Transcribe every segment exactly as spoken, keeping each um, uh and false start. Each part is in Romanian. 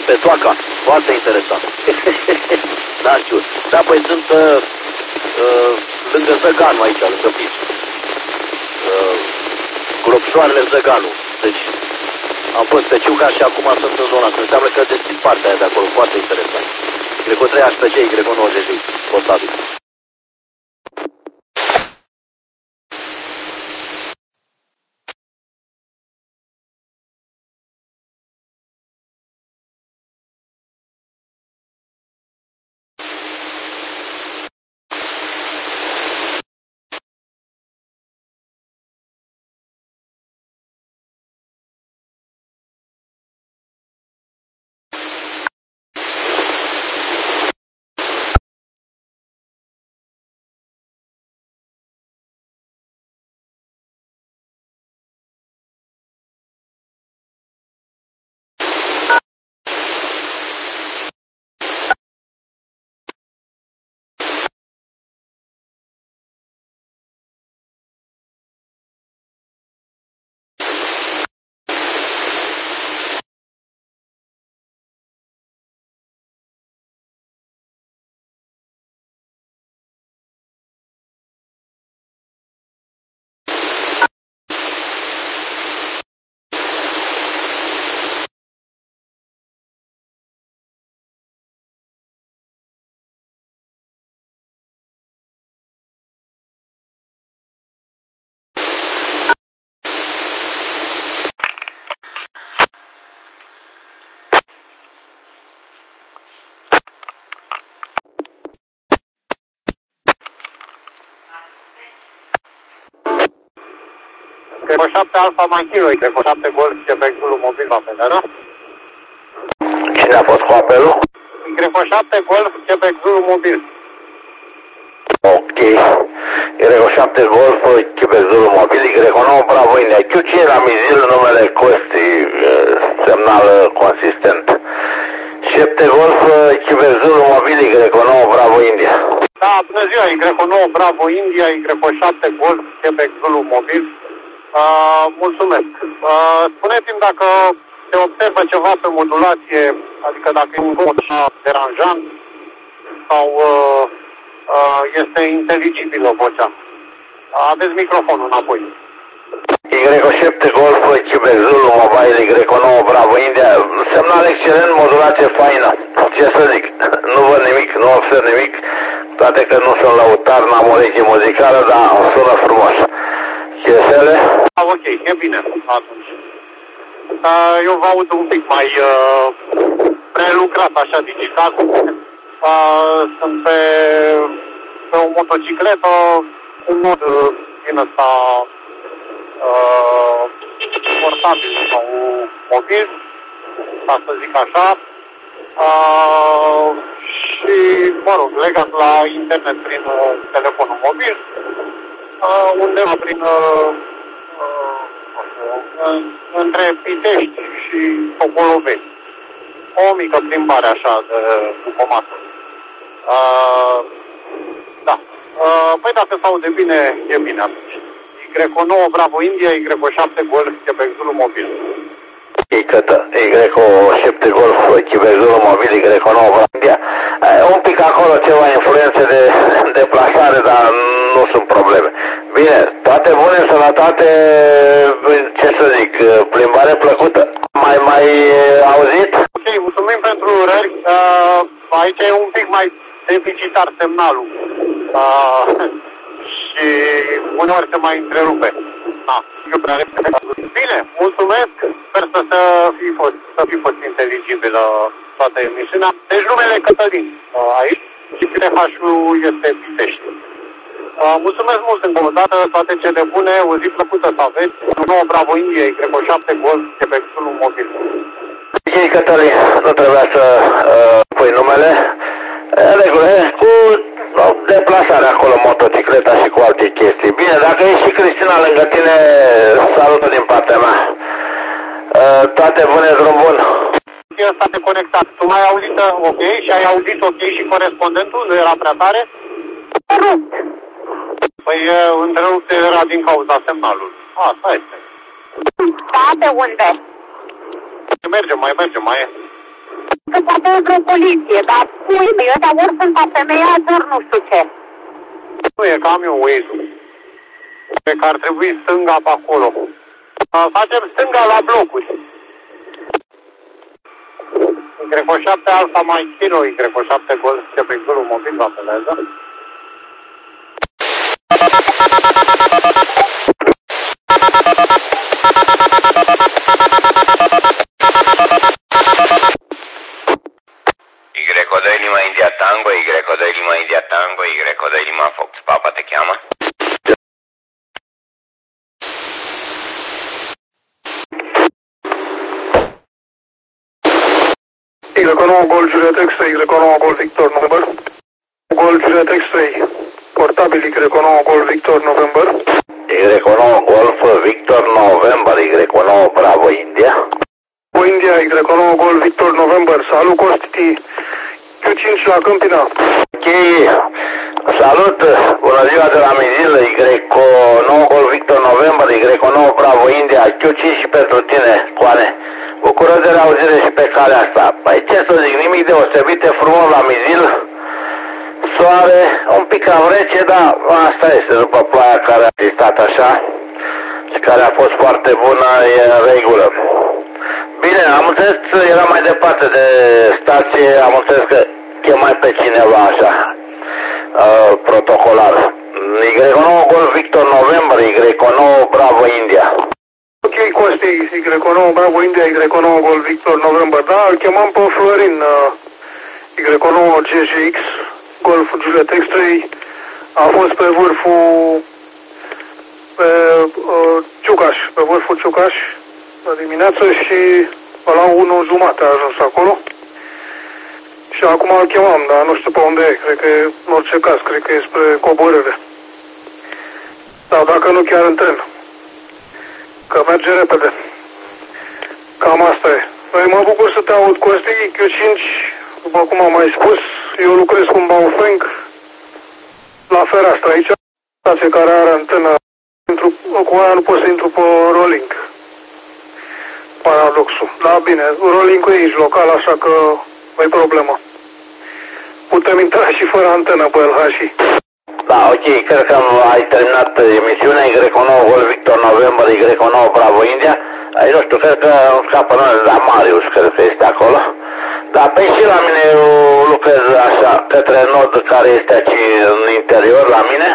pe Toaca. Foarte interesant. Da, știu. Da, păi sunt uh, uh, lângă Zăganu aici, lângă Pici. Uh, Gropșoarele Zăganu. Deci am fost pe Ciuca și acum sunt în zona asta. Înseamnă că deschid partea aia de acolo. Foarte interesant. Greco trei H P G, Greco nouă G J. Potabil. Greco șapte Alfa Machilo, Greco șapte Golf, Quebec Zulu mobil va vedea, da? Cine a fost cu apelul? Greco șapte Golf, Quebec Zulu mobil. Ok. Greco șapte Golf, Quebec Zulu mobil, Greco nouă Bravo India. Q cinci la mizil, numele Costi, semnal consistent. șapte Golf, Quebec Zulu mobil, Greco nouă Bravo India. Da, bună ziua, Greco nouă Bravo India, Greco șapte Golf, Quebec Zulu mobil. Uh, mulțumesc. Uh, spuneți-mi dacă se observă ceva pe modulație, adică dacă e un mod deranjant sau uh, uh, este inteligibilă vocea. Aveți microfonul înapoi. Greco șapte Golf, Quebec Zulu Mobile, Greco nouă Bravo India. Semnal excelent, modulație faină. Ce să zic? Nu văd nimic, nu observ nimic. Toate că nu sunt lăutar, n-am ureche muzicală, dar sună frumos. Chesele? Ah, ok, e bine atunci. Uh, eu vă aud un pic mai uh, prelucrat, așa, digital. Uh, sunt pe, pe o motocicletă cu un mod uh, din ăsta uh, portabil sau mobil, ca să zic așa. Uh, și, mă rog, legat la internet prin uh, telefonul mobil, uh, undeva prin uh, uh, între Pitești și Socoloveni. O mică plimbare așa de după masă. Uh, da. Uh, păi dacă se aude bine, e bine atunci. Greco nouă Bravo India, Greco șapte Golf, Quebec Zulu mobil. Greco șapte Golf, Quebec Zulu mobil, Greco nouă Bravo India. Un pic acolo ceva influențe de deplasare, dar nu sunt probleme. Bine, toate bune, sănătate, ce să zic, plimbare plăcută. Mai mai auzit? Ok, mulțumim pentru urări. Uh, aici e un pic mai deficitar semnalul. Uh, și uneori se mai întrerupe. Da, eu prea bine, mulțumesc. Sper să, să fi fost, să fi fost inteligibilă toată emisiunea. Deci numele Cătălin uh, aici și P H-ul este Pitești. Uh, mulțumesc mult încă o dată, toate cele bune, o zi plăcută să aveți. nouă Bravo India, Greco șapte Golf, Quebec Zulu mobil. Ei, Cătălin, nu trebuia să uh, pui numele. Regulă, cu no, deplasarea acolo, motocicleta și cu alte chestii. Bine, dacă e și Cristina lângă tine, salută din partea mea. Uh, toate bune, drum bun. Ăsta te conectat. Tu mai ai auzit ok și ai auzit ok și corespondentul? Nu era prea tare? Întrerupt. Păi întrerupt era din cauza semnalului. Asta este. Da, pe unde? Mergem, mai mergem, mai e. Că poate e vreo poliție, dar pui mei, ăsta ori sunt afemeiați, ori nu știu ce. Nu e camion Waze-ul. Pe că ar trebui stânga pe acolo. Facem stânga la blocuri. Y șapte Alfa mai Kilo, Y șapte Golf, Quebec-ul mobil, vă apelează. Y doi Lima India Tango, Y doi Lima India Tango, Y doi Lima Fox, Papa te cheamă? Y nouă Golf Juliet X-Ray, Y nouă Golf Victor November. Golf Juliet X-Ray, portabil Y nouă Golf Victor November. Y nouă Golf Victor November, Y nouă Bravo India. O India, Y nouă Golf Victor November, salut Costi, Q cinci la Câmpina. Ok, salut, bună ziua de la Mizil, Y nouă Golf Victor November, Y nouă Bravo India, Q cinci și pentru tine, Coane. Bucură de reauzire și pe calea asta. Păi ce să zic, nimic deosebit, e frumos la Mizil. Soare, un pic cam rece, dar asta este, după ploaia care a existat așa și care a fost foarte bună, e în regulă. Bine, am înțeles, era mai departe de stație, am înțeles că chemai pe cineva așa, uh, protocolar. Y nouă Golf Victor November, Y nouă Bravo India. Ok, Costi, Y nouă Bravo India, Y nouă Golf Victor November, da, îl chemam pe Florin, uh, Y nouă G J X, Golf Juliet X-Ray, a fost pe vârful, pe uh, Ciucaș, pe vârful Ciucaș, la dimineață și pe la unu jumate a ajuns acolo. Și acum îl chemam, dar nu știu pe unde e, cred că e, în orice caz, cred că e spre coborâre. Sau dacă nu chiar în tren. Că merge repede. Cam asta e. Păi mă bucur să te aud, Costi, Q cinci, după cum am mai spus, eu lucrez cu un Baofeng la fereastră aici, stație care are antenă, intru, cu aia nu pot să intru pe rolling. Paradoxul. Da, bine, rolling-ul e aici local, așa că nu-i problemă. Putem intra și fără antenă pe L H I. Da, ok, cred că ai terminat emisiunea Y nouă Golf Victor November, Y nouă Bravo India. Ai, nu știu, cred că îmi scapă numele, dar Marius cred că este acolo. Dar pe și la mine eu lucrez așa, către nod care este aici în interior la mine,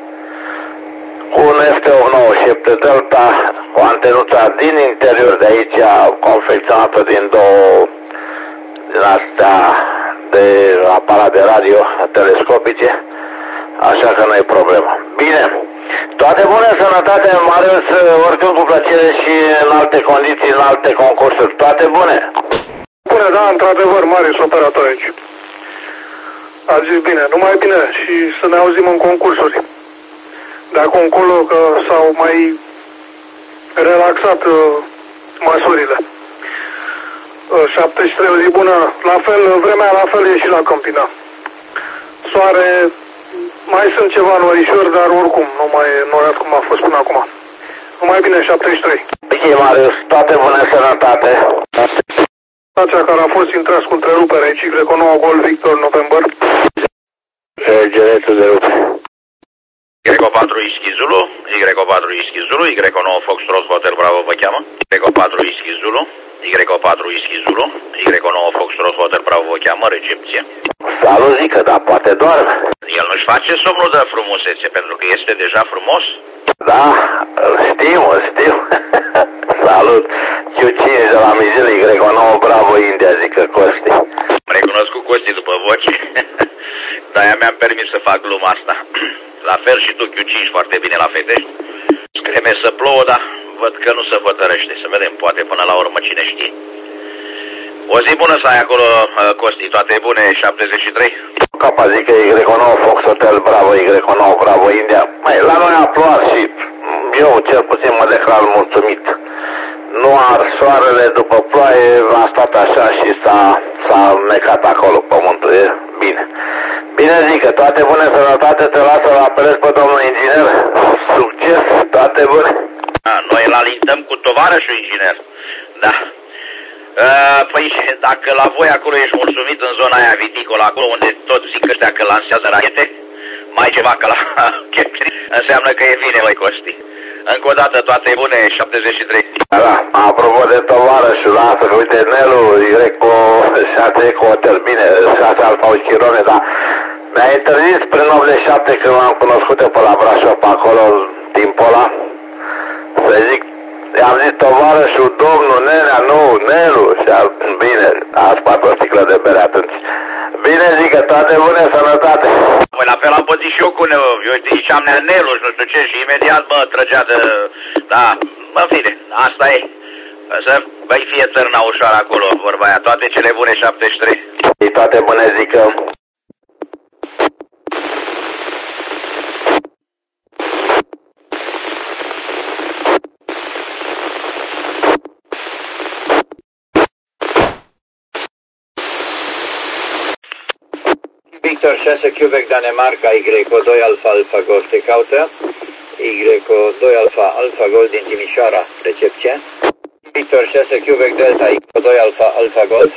cu un F T opt nouă șapte Delta, cu antenuța din interior de aici, confecționată din două din astea de aparat de radio telescopice, așa că nu e problemă. Bine, toate bune, sănătate, Marius, oricând cu plăcere și în alte condiții, în alte concursuri, toate bune. Bune, da, într-adevăr, Marius, operator aici. A zis bine, numai bine și să ne auzim în concursuri. De acum încolo că s-au mai relaxat uh, măsurile. Uh, șaptezeci și trei, o zi bună. La fel, vremea la fel e și la Câmpina. Soare, mai sunt ceva norișori, dar oricum, nu mai e norat cum a fost până acum. Numai bine, șaptezeci și trei. Ok, Marius, toate bune, sănătate. Stația care a fost intras cu întrerupere aici, Y nouă Golf Victor November. Genetul de rupe. Y patru Ischi Zulu, Y patru Ischi Zulu, Y nouă Foxtrot Hotel Bravo vă cheamă, Y patru Ischi Zulu, Y patru Ischi Zulu, Y nouă Foxtrot Hotel Bravo vă cheamă, recepție. Salut, zică, da, poate doarme. El nu-și face somnul de frumusețe, pentru că este deja frumos. Da, știu, știu. Salut, Q cinci de la Mizil, Y nouă Bravo India, zică Costi. Am recunoscut Costi după voce, dar aia mi-am permis să fac gluma asta. La fel și tu, Q cinci, foarte bine la fete. Screme să plouă, dar văd că nu se hotărăște. Să vedem, poate până la urmă, cine știe. O zi bună să ai acolo, Costi, toate bune, șaptezeci și trei. Capa zică Y nouă Fox Hotel Bravo, Y nouă Bravo India. Mai, la noi a plouat și eu cel puțin mă declar mulțumit. Nu ar soarele după ploaie, a stat așa și s-a necat acolo pământul, e bine. Bine zică, toate bune, sănătate, te lasă la apelez pe domnul inginer. Succes, toate bune. A, noi îl alintăm cu tovarășul inginer. Da. Uh, păi, dacă la voi acolo ești mulțumit în zona aia viticolă, acolo unde tot zic ăștia că lansează rachete, mai ceva ca la Kepri, înseamnă că e bine, voi Costi. Încă o dată, toate bune, șaptezeci și trei. Da, apropo de tovarășul lasă, uite, Nelu, Greco, șase Eco Hotel, bine, șase Alfa Uschirone, dar mi-a interzis prin optzeci și șapte când m-am cunoscut pe la Brașov, pe acolo, timpul ăla, să zic, i-am zis tovarășul, domnul, Nenea, nu, Nelu, și a, bine, a spart o sticlă de bere atunci. Bine, zic că toate bune, sănătate. Păi la fel am pățit și eu cu Nelu, eu ziceam Nea Nelu și nu știu ce, și imediat mă trăgea de, da, în fine, asta e. Să băi fie țărna ușoară acolo, vorba aia, toate cele bune, șaptezeci și trei. Toate bune, zic că... Victor șase Quebec Danemarca, Y doi Alfa Alfa Golf te caută, Y doi Alfa Alfa Golf din Timișoara, recepție. Victor șase Quebec Delta, Y doi Alfa Alfa Golf.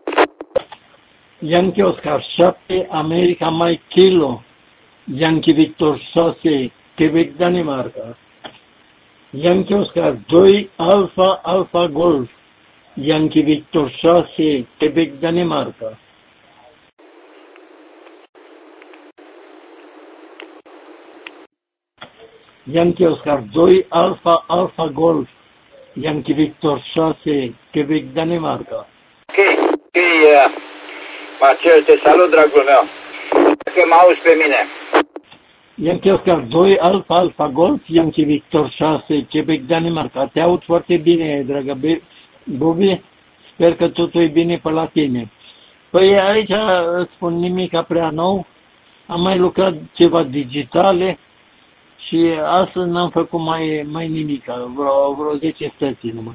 Yankee Oscar șapte America Mike Kilo, Yankee Victor șase Quebec Danemarca, Yankee Oscar doi Alfa Alfa Golf, Yankee Victor șase Quebec Danemarca. Yankee Oscar doi Alfa Alfa Golf, Yankee Victor șase Quebec Danemarca. Ok, ok, uh, Marcel, te salut, dragul meu. Dacă mă auzi pe mine. Yankee Oscar doi Alfa Alfa Golf, Yankee Victor șase Quebec Danemarca. Te aud foarte bine, dragă Bobby. Sper că totul e bine pe la tine. Păi aici îți spun nimic prea nou. Am mai lucrat ceva digitale. Și astăzi n-am făcut mai, mai nimic, vreo, vreo zece stăți numai.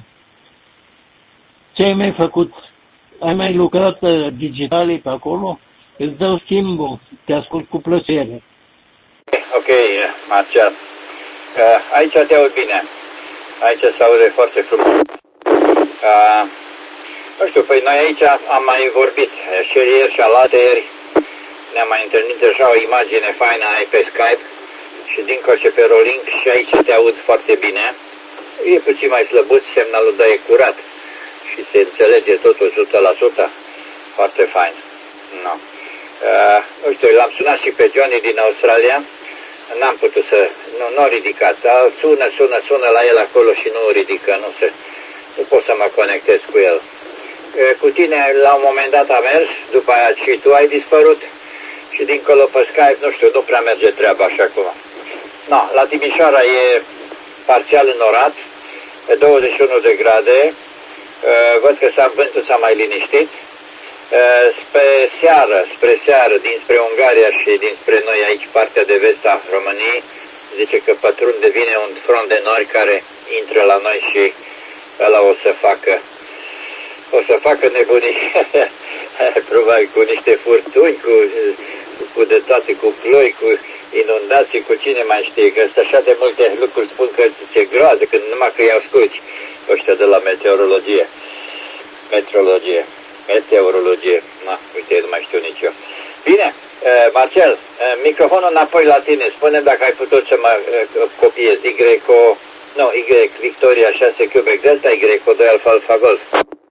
Ce ai mai făcut? Ai mai lucrat digitale pe acolo? Îți dau schimbul, te ascult cu plăcere. Ok, Marcel. Aici te aud bine. Aici se aude foarte frumos. Uh, nu știu, păi noi aici am mai vorbit și ieri și alatăieri. Ne-am mai întâlnit deja o imagine faină ai pe Skype. Și dincolo și pe Rolling și aici te aud foarte bine. E puțin mai slăbuț, semnalul, dar e curat. Și se înțelege totul o sută la sută. Foarte fain. No. Uh, nu știu, l-am sunat și pe Johnny din Australia. N-am putut să... Nu, nu a ridicat. Dar sună, sună, sună la el acolo și nu o ridică. Nu se... Nu pot să mă conectez cu el. Uh, cu tine la un moment dat a mers, după aia și tu ai dispărut. Și dincolo pe Skype, nu știu, nu prea merge treaba așa cum. No, la Timișoara e parțial înorat, douăzeci și unu de grade, uh, văd că s-a, vântul s-a mai liniștit. Uh, spre seară, spre seară, dinspre Ungaria și dinspre noi aici, partea de vest a României, zice că pătrunde vine un front de nori care intră la noi și ăla o să facă, o să facă nebunii, probabil cu niște furtuni, cu, cu de toate, cu ploi, cu inundații, cu cine mai știe, că sunt așa de multe lucruri, spun că ți-e groază, că numai că i-au asculti ăștia de la meteorologie. Meteorologie. Meteorologie. Na, uite, nu mai știu nici eu. Bine, Marcel, microfonul înapoi la tine. Spune-mi dacă ai putut să mă copiezi. Y, nu, Y, Victoria șase Quebec Delta, Y, doi Alfa Alfa Golf.